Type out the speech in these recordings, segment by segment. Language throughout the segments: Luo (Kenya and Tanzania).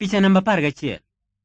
Picha namba 11.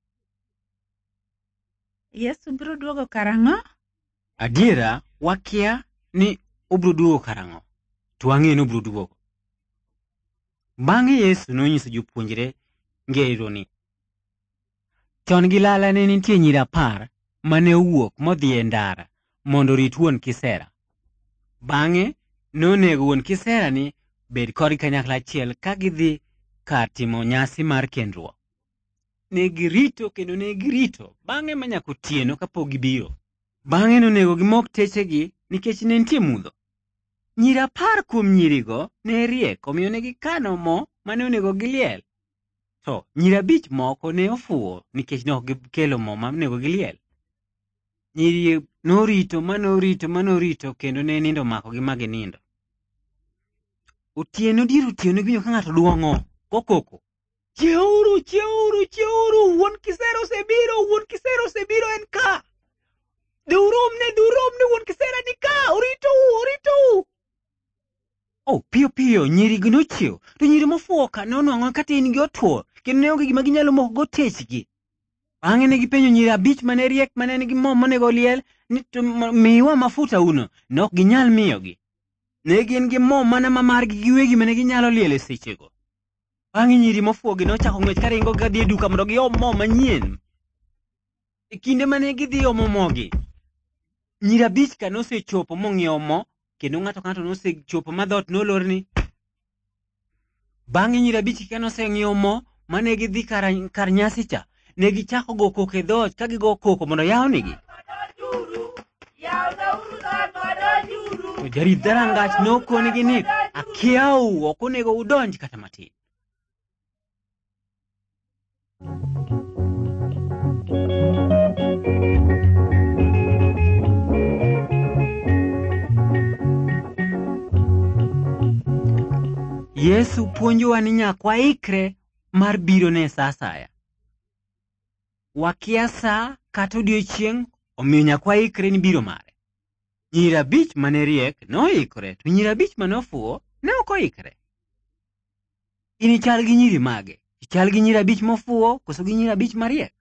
Yesu biro duogo karang'o? Adiera wakia ni obiro duogo karang'o. To wang'e ni obiro duogo. Bang'e Yesu nonyiso jopuonjre ngero ni. Chon gi lala ne nitie nyiri 10 mane owuok modhi e ndara mondo orit wuon kisera. Bang'e nonego wuon kisera ni bed kod kanyakla achiel ka gidhi kar timo nyasi mar kendruok. Ne girito kendo ne girito bang'e manyaka otieno kapok gibiro. Bang'e nonego gimok techegi nikech ne nitie mudho. Nyiri 10 kuom nyirigo ne riek omiyo ne gikano mo mane onego giliel. To nyiri 5 moko ne ofuwo nikech ne ok gikelo mo manego giliel. Nyiri norito kendo ne nindo makogi ma ginindo. Otieno dier otieno giwinjo ka ng'ato duong'o kokoko. Chieuru, chieuru, chieuru, wuon kisera osebiro en ka. Durumne wuon kisera ni ka, oritou. Oh, piyo, nyirigo nochiew. To nyiri mofuwo ka nonwang'o ka tin gi otuo, kendo ne onge gima ginyalo moko techgi. Bang'e ne gipenjo nyiri 5 mane riek mane nigi mo monego liel ni to miwa mafuta uno. Ne ok ginyal miyogi. Ne gin gi mo mana ma margi giwegi mane ginyalo liel e sechego. Bang'e nyiri mofuwogi nochako ng'wech ka ringo gadhi e duka mondo giom mo manyien. E kinde mane gidhi omo mogi, nyiri 5 ka nosechopo mong'iewo mo, kendo ng'ato ka ng'ato nosechopo ma dhoot nolorni. Bang'e nyiri 5 ka noseng'iewo mo mane gidhi kar nyasi cha, ne gichako go koko e dhoot ka gigo koko mondo yawnegi. To jarit dhorangach nokonegi ni akiau, ok onego udonj kata matin. Yesu puonjowa ni nyaka waikre mar biro ne sa asaya. Wakia sa kata odiechieng' omiyo nyaka waikre ni biro mare. Nyiri 5 mane riek noikre, to nyiri 5 mane ofuwo ne ok oikre. Inichal gi nyiri mage? Ichal gi nyiri 5 mofuwo koso gi nyiri 5 mariek?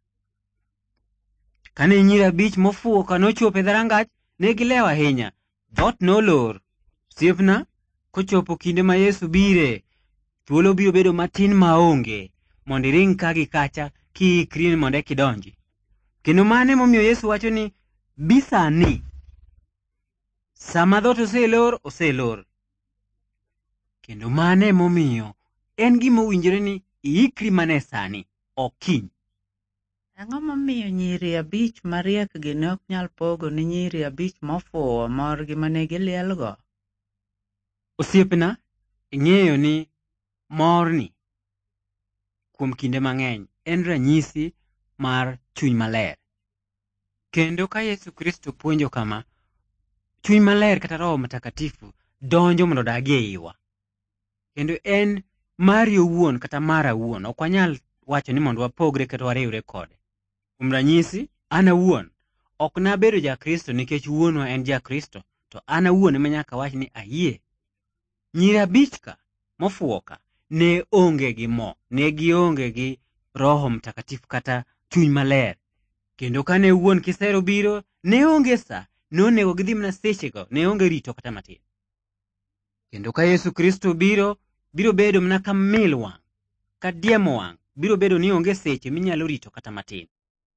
Kane nyiri 5 mofuwo ka nochopo e dhorangach, ne gilewo ahinya. Dhoot nolor. Osiepna, kochopo kinde ma Yesu bire, thuolo biro bedo matin maonge mondo iring ka gi kacha kiikri mondo ekidonji. Kendo mane momiyo Yesu wacho ni bi sani. Sama dhoot oselor. Kendo mane momiyo en gima owinjore ni iikri mane sani, ok kiny. Ang'o momiyo nyiri 5 mariek gi ne ok nyal pogo ni nyiri 5 mofuwo morgi mane gilielgo? Osiepna, ing'eyo ni morni kuom kinde mang'eny en ranyisi mar chuny maler. Kendo ka Yesu Kristo puonjo kama, chuny maler kata Roho Mtakatifu donjo mondo odagi e iwa. Kendo en mari owuon kata mara owuon. Ok wanyal wacho ni mondo wapogre kata wariwre kode. Kuom ranyisi, an awuon ok nabedo jakristo nikech wuonwa en jakristo, to an awuon ema nyaka wach ni ayie. Nyiri 5 ka mofuwo ka ne onge gi mo, ne gionge gi Roho Mtakatifu kata chuny maler. Kendo kane wuon kisero biro, ne onge sa, nonego gidhi mana sechego, ne onge rito kata matin. Kendo ka Yesu Kristo biro bedo mana ka mil wang', ka diemo wang', biro bedo ni onge seche minyalo rito kata matin.